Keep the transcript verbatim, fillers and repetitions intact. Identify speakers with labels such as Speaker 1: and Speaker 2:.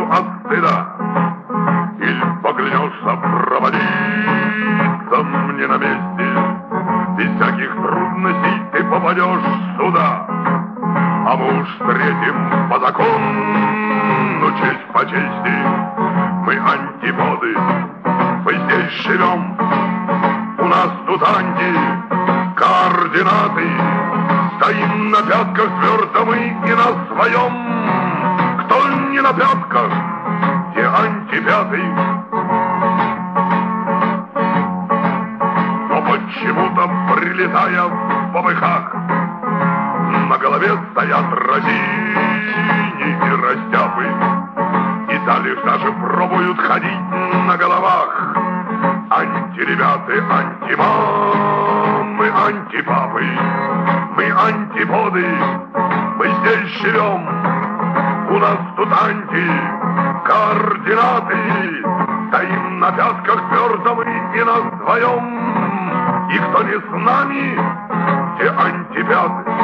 Speaker 1: от стыда. Или поклянешься провалиться мне на месте, без всяких трудностей ты попадешь сюда. А мы уж встретим по закону, честь по чести. Мы антиподы, мы здесь живем. У нас тут анти-координаты. Стоим на пятках твердо мы и на своем. Кто не на пятках, те антипятый. Но почему-то, прилетая в попыхах, на голове стоят разини и растяпы. И далее даже пробуют ходить на головах. Антиребята, антимамы, антипапы. Мы антиподы, мы здесь живем. У нас тут анти-координаты. Стоим на пятках твердо мы и на своем. И кто не с нами, те антипяты.